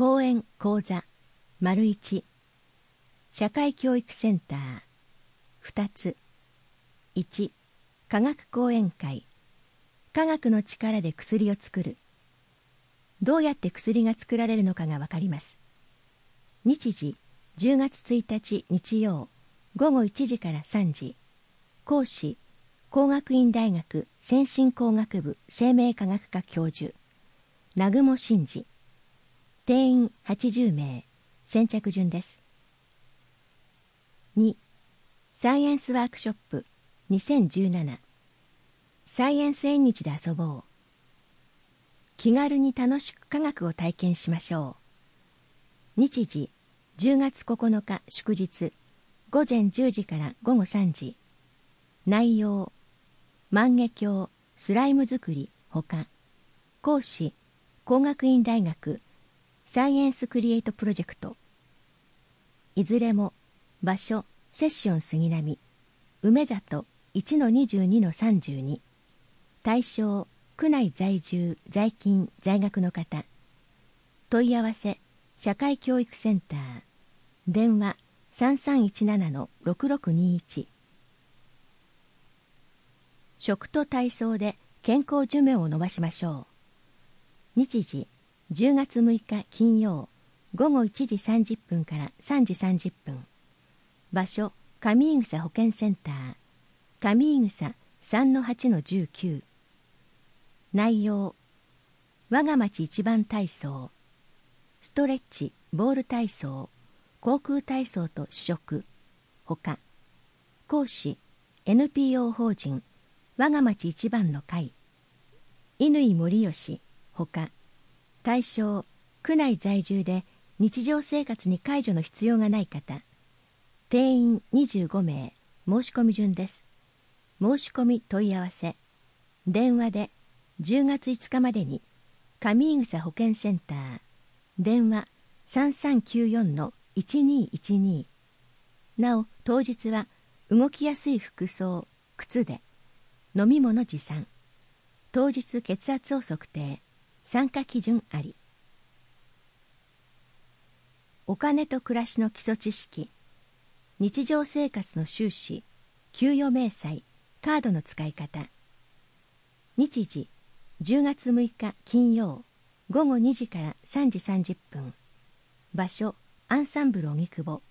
講演講座 ①社会教育センター2つ1科学講演会科学の力で薬を作る。どうやって薬が作られるのかがわかります。日時10月1日日曜午後1時から3時。講師工学院大学先進工学部生命科学科教授南雲真治。定員80名。先着順です。2サイエンスワークショップ2017サイエンス縁日で遊ぼう。気軽に楽しく科学を体験しましょう。日時10月9日祝日午前10時から午後3時。内容万華鏡スライム作りほか。講師工学院大学サイエンスクリエイトプロジェクト。いずれも場所セッション杉並梅里 1-22-32。対象区内在住在勤在学の方。問い合わせ社会教育センター電話 3317-6621。食と体操で健康寿命を延ばしましょう。日時10月6日金曜午後1時30分から3時30分。場所上井草保健センター上井草 3-8-19。内容我が町一番体操ストレッチボール体操航空体操と試食ほか。講師 NPO 法人我が町一番の会乾森吉ほか。対象区内在住で日常生活に介助の必要がない方。定員25名。申し込み順です。申し込み問い合わせ電話で10月5日までに上井草保健センター電話 3394-1212。なお当日は動きやすい服装靴で飲み物持参。当日血圧を測定。参加基準あり。お金と暮らしの基礎知識日常生活の収支給与明細カードの使い方。日時10月6日金曜午後2時から3時30分。場所アンサンブル荻窪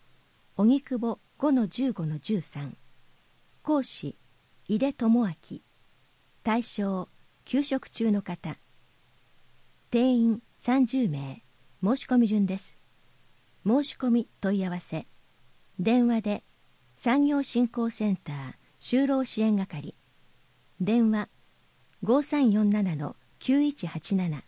5-15-13。講師井出智明。対象休職中の方。定員30名。申し込み順です。申し込み問い合わせ電話で産業振興センター就労支援係電話 5347-9187。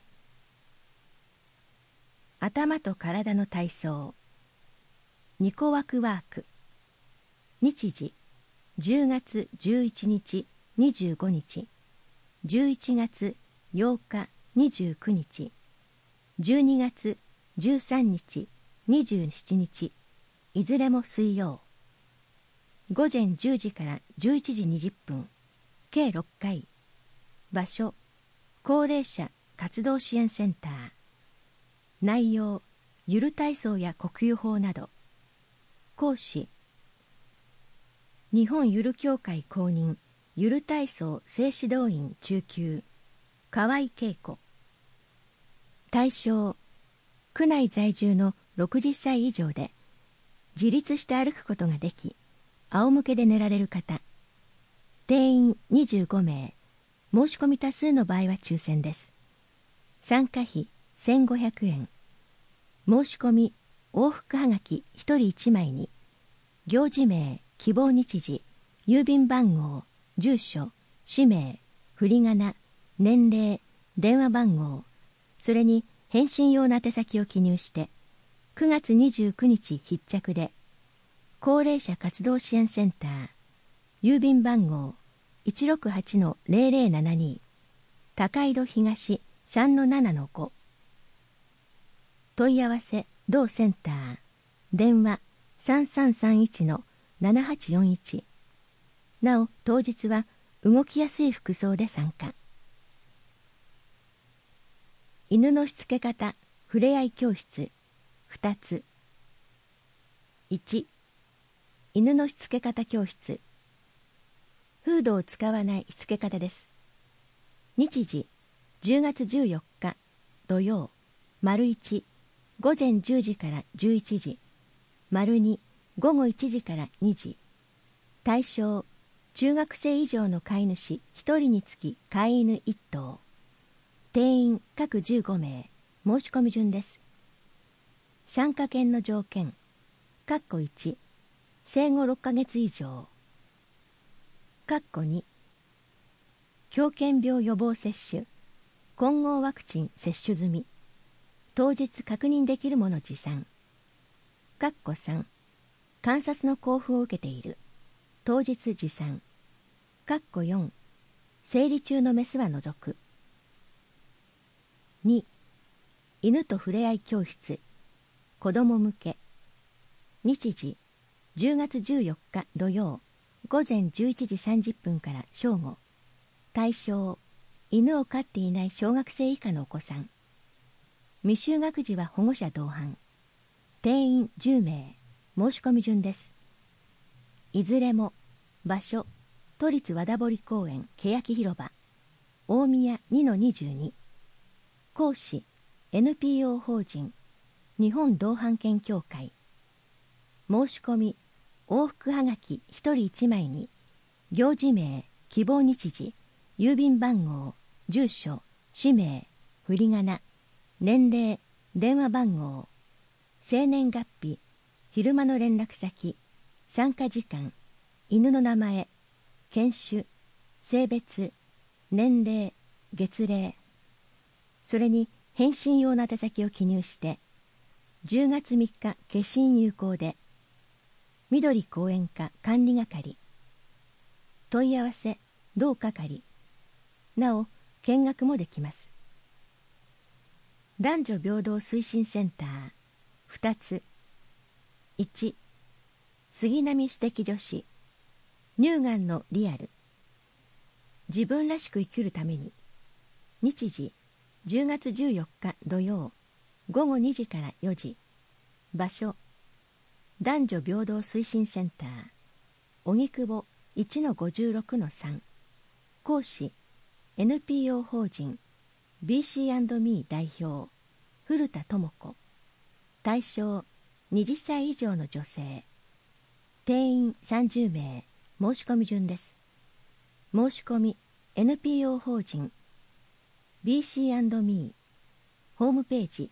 頭と体の体操ニコワクワーク。日時10月11日25日11月8日29日12月13日27日いずれも水曜午前10時から11時20分計6回。場所高齢者活動支援センター。内容ゆる体操や呼吸法など。講師日本ゆる協会公認ゆる体操正指導員中級河合恵子。対象区内在住の60歳以上で自立して歩くことができ仰向けで寝られる方。定員25名。申し込み多数の場合は抽選です。参加費1500円。申し込み往復はがき1人1枚に行事名希望日時郵便番号住所氏名振り仮名年齢電話番号それに返信用の宛先を記入して9月29日必着で高齢者活動支援センター郵便番号 168-0072 高井戸東 3-7-5。問い合わせ同センター電話 3331-7841。なお当日は動きやすい服装で参加。犬のしつけ方ふれあい教室2つ。1、犬のしつけ方教室。フードを使わないしつけ方です。日時10月14日土曜、丸1、午前10時から11時、丸2、午後1時から2時。対象、中学生以上の飼い主1人につき飼い犬1頭。定員各15名。申し込み順です。参加券の条件。1、生後6ヶ月以上。2、狂犬病予防接種、混合ワクチン接種済み。当日確認できるもの持参。3、観察の交付を受けている。当日持参。4、生理中のメスは除く。2、犬とふれあい教室、子ども向け。日時10月14日土曜、午前11時30分から正午。対象、犬を飼っていない小学生以下のお子さん。未就学児は保護者同伴。定員10名。申し込み順です。いずれも場所、都立和田堀公園欅広場、大宮 2-22。講師、NPO 法人日本同伴犬協会。申し込み、往復はがき1人1枚に、行事名、希望日時、郵便番号、住所、氏名、振り仮名、年齢、電話番号、生年月日、昼間の連絡先、参加時間、犬の名前、犬種、性別、年齢、月齢、それに返信用の宛先を記入して、10月3日消印有効で、緑公園課管理係。問い合わせ、同係。なお、見学もできます。男女平等推進センター2つ。1、杉並素敵女子、乳がんのリアル。自分らしく生きるために。日時10月14日土曜、午後2時から4時。場所、男女平等推進センター荻窪 1-56-3。講師、NPO 法人 BC&Me 代表古田智子。対象、20歳以上の女性。定員30名。申し込み順です。申し込み、NPO 法人 BC&Me。 ホームページ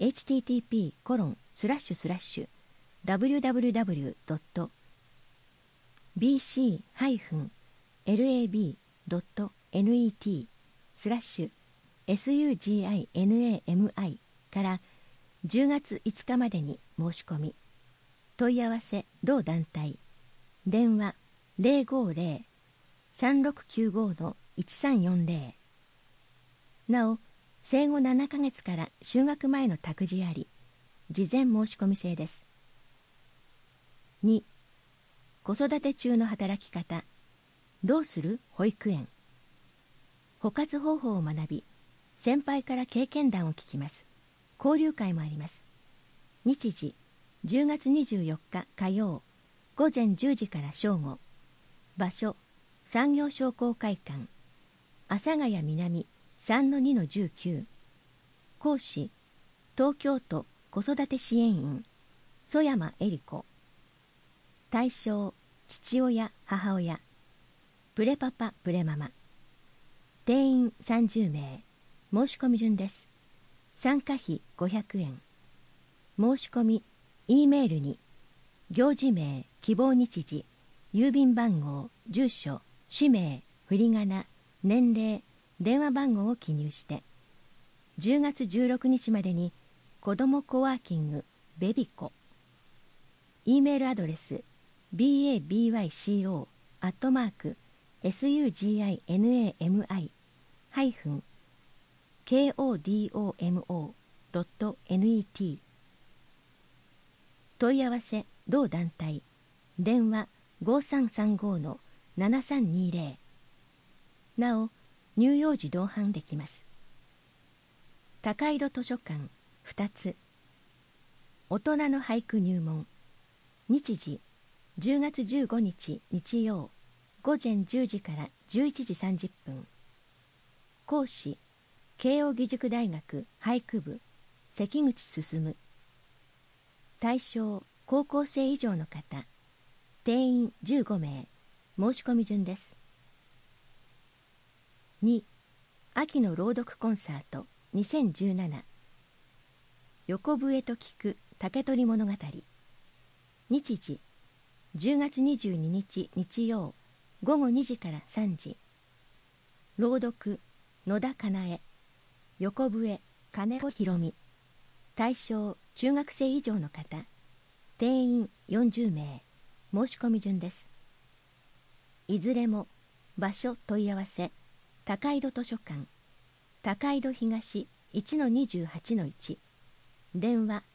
http://www.bc-lab.net/suginami から10月5日までに申し込み。問い合わせ同団体。電話050-3695-1340。なお、生後7ヶ月から就学前の託児あり、事前申し込み制です。2、子育て中の働き方。どうする保育園。保活方法を学び、先輩から経験談を聞きます。交流会もあります。日時10月24日火曜、午前10時から正午。場所、産業商工会館阿佐ヶ谷南 3-2-19。講師、東京都子育て支援員曽山恵里子。対象、父親母親。プレパパプレママ。定員30名。申し込み順です。参加費500円。申し込み、E メールに行事名、希望日時、郵便番号、住所、氏名、振り仮名、年齢、電話番号を記入して10月16日までに子どもコワーキングベビコ。 E メールアドレス babysuigami-kodomo.net。 問い合わせ同団体。電話5335-7320。なお、乳幼児同伴できます。高井戸図書館 2つ。大人の俳句入門。日時10月15日日曜午前10時から11時30分。講師慶應義塾大学俳句部関口進。対象高校生以上の方。定員15名。申し込み順です。2. 秋の朗読コンサート2017。横笛と聞く竹取物語。日時10月22日日曜午後2時から3時。朗読野田かなえ。横笛金子ひろみ。対象中学生以上の方。定員40名。申し込み順です。いずれも場所問い合わせ高井戸図書館高井戸東 1-28-1 電話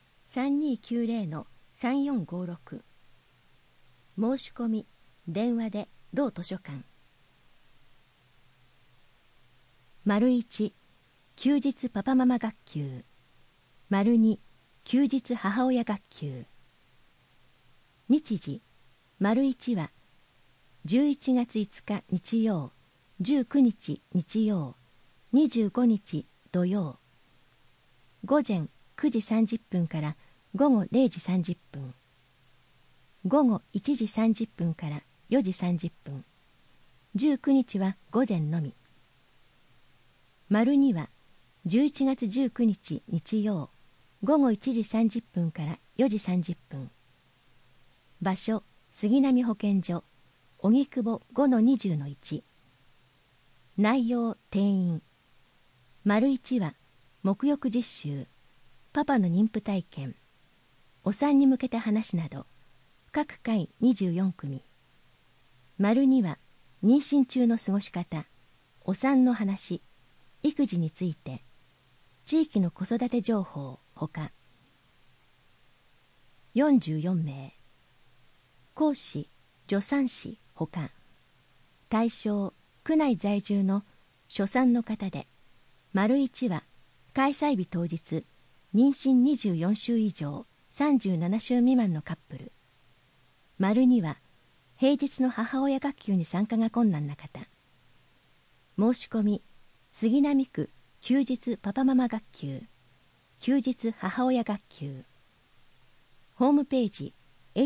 3290-3456 申し込み電話で同図書館。1休日パパママ学級。2休日母親学級。日時1は11月5日日曜19日日曜25日土曜。午前9時30分から午後0時30分。午後1時30分から4時30分。19日は午前のみ。2は11月19日日曜午後1時30分から4時30分。場所杉並保健所荻窪 5-20-1。内容定員。1は沐浴実習パパの妊婦体験お産に向けた話など各回24組。2は妊娠中の過ごし方お産の話育児について地域の子育て情報ほか。44名。講師助産師ほか。対象区内在住の初産の方で。1は開催日当日妊娠24週以上37週未満のカップル。2は平日の母親学級に参加が困難な方。申し込み杉並区休日パパママ学級休日母親学級。ホームページ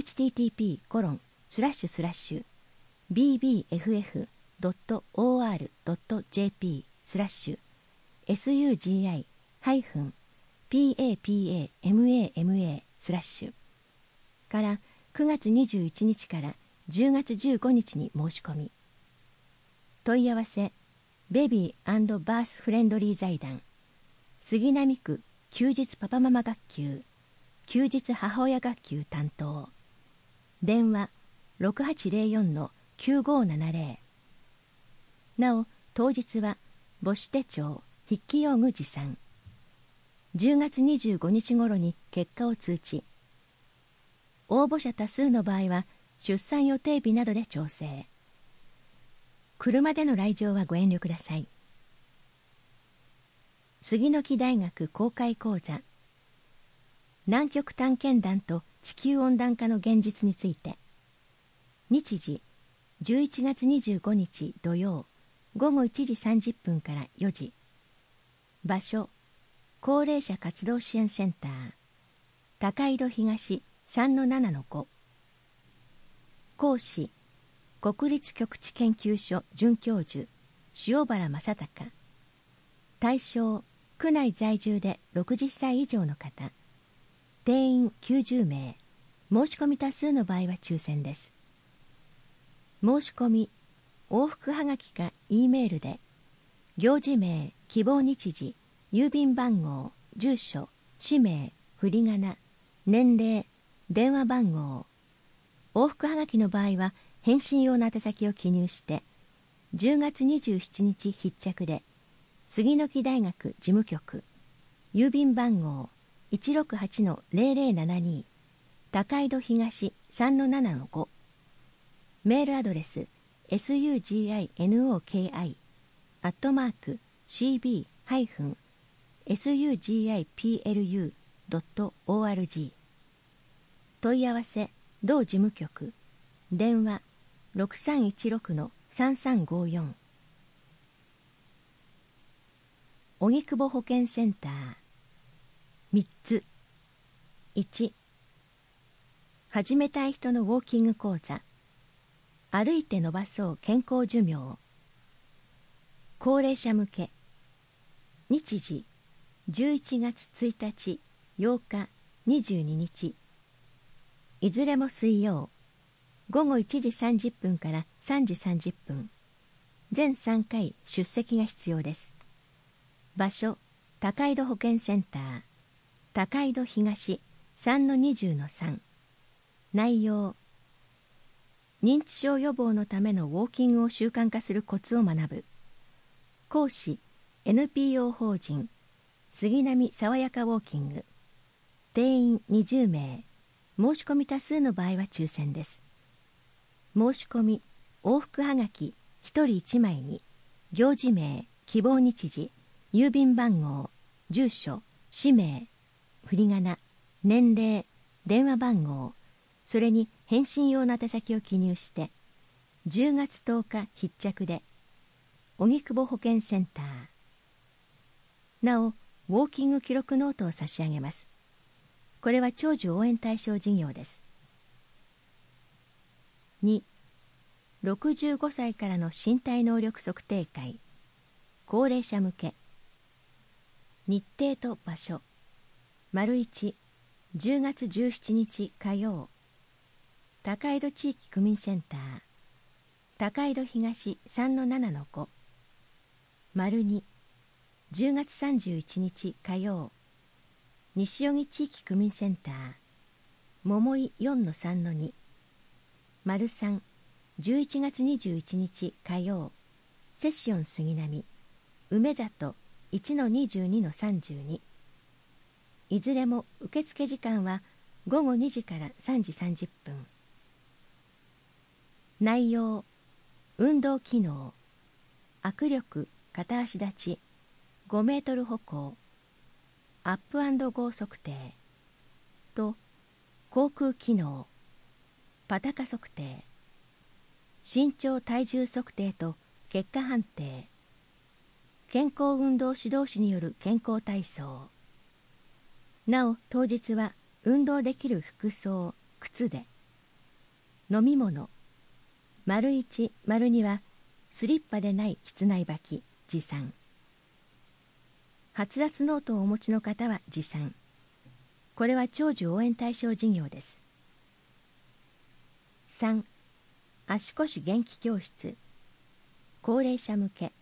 http://bbff.or.jp/sugi-papamama/ から9月21日から10月15日に申し込み。問い合わせベビー&バースフレンドリー財団杉並区休日パパママ学級休日母親学級担当。電話 6804-9570。なお当日は母子手帳筆記用具持参。10月25日頃に結果を通知。応募者多数の場合は出産予定日などで調整。車での来場はご遠慮ください。杉の木大学公開講座南極探検団と地球温暖化の現実について。日時11月25日土曜午後1時30分から4時。場所高齢者活動支援センター高井戸東 3-7-5。講師国立極地研究所准教授塩原正隆。対象区内在住で60歳以上の方。定員90名。申し込み多数の場合は抽選です。申し込み往復はがきか E メールで行事名希望日時郵便番号住所氏名振り仮名年齢電話番号。往復はがきの場合は返信用の宛先を記入して10月27日必着で杉の木大学事務局郵便番号 168-0072 高井戸東 3-7-5。メールアドレス suginoki@cb-fu sugiplu.org。 問い合わせ同事務局電話 6316-3354。 荻窪保健センター。3つ。1、始めたい人のウォーキング講座、歩いて伸ばそう健康寿命。高齢者向け。日時11月1日、8日、22日。いずれも水曜。午後1時30分から3時30分。全3回出席が必要です。場所、高井戸保健センター。高井戸東 3-20-3。内容、認知症予防のためのウォーキングを習慣化するコツを学ぶ。講師、NPO 法人杉並さわやかウォーキング。定員20名。申し込み多数の場合は抽選です。申し込み、往復はがき1人1枚に、行事名、希望日時、郵便番号、住所、氏名、振り仮名、年齢、電話番号、それに返信用の宛先を記入して、10月10日必着で、荻窪保健センター。なお、ウォーキング記録ノートを差し上げます。これは長寿応援対象事業です。2、65歳からの身体能力測定会。高齢者向け。日程と場所。1、10月17日火曜。高井戸地域区民センター。高井戸東 3-7-5。2、10月31日火曜。西荻地域区民センター。桃井 4-3-2。3、11月21日火曜。セッション杉並。梅里 1-22-32。いずれも受付時間は午後2時から3時30分。内容、運動機能、握力、片足立ち、5メートル歩行、アップ&ゴー測定と、航空機能、パタカ測定、身長体重測定と結果判定、健康運動指導士による健康体操。なお当日は運動できる服装、靴で。飲み物、1、2はスリッパでない室内履き、持参。発達ノートをお持ちの方は持参。これは長寿応援対象事業です。3、足腰元気教室。高齢者向け。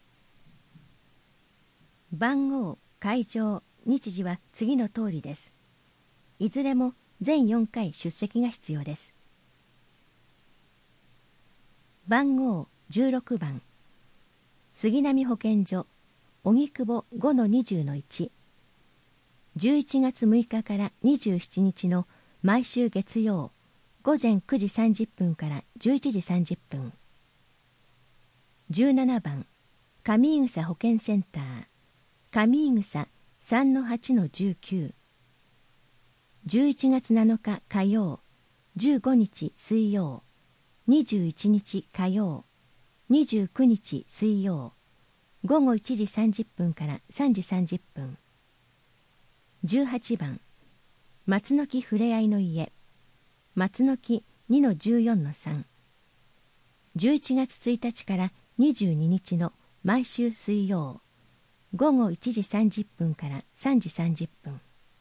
番号、会場、日時は次の通りです。いずれも全4回出席が必要です。番号16番。杉並保健所、荻窪 5-20-1。11月6日から27日の毎週月曜、午前9時30分から11時30分。17番。上井草保健センター。上井草 3-8-19。11月7日火曜、15日水曜、21日火曜、29日水曜、午後1時30分から3時30分。18番。松の木ふれあいの家。松の木 2-14-3。11月1日から22日の毎週水曜、午後1時30分から3時30分。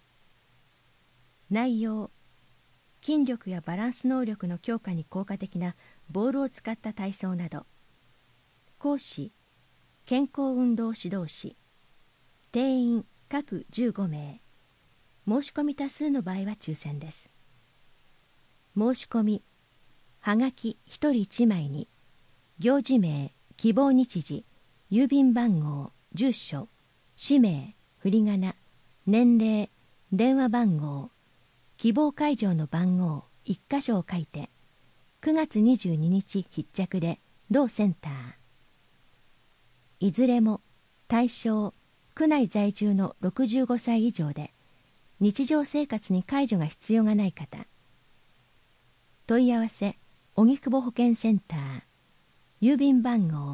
内容、筋力やバランス能力の強化に効果的なボールを使った体操など。講師、健康運動指導士。定員各15名。申し込み多数の場合は抽選です。申し込み、はがき1人1枚に、行事名、希望日時、郵便番号、住所、氏名、振り仮名、年齢、電話番号、希望会場の番号1箇所を書いて、9月22日必着で同センター。いずれも対象区内在住の65歳以上で日常生活に介助が必要がない方。問い合わせ荻窪保健センター、郵便番号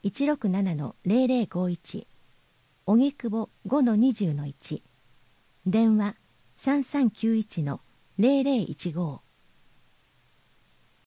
167-0051 荻窪 5-20-1、電話 3391-0015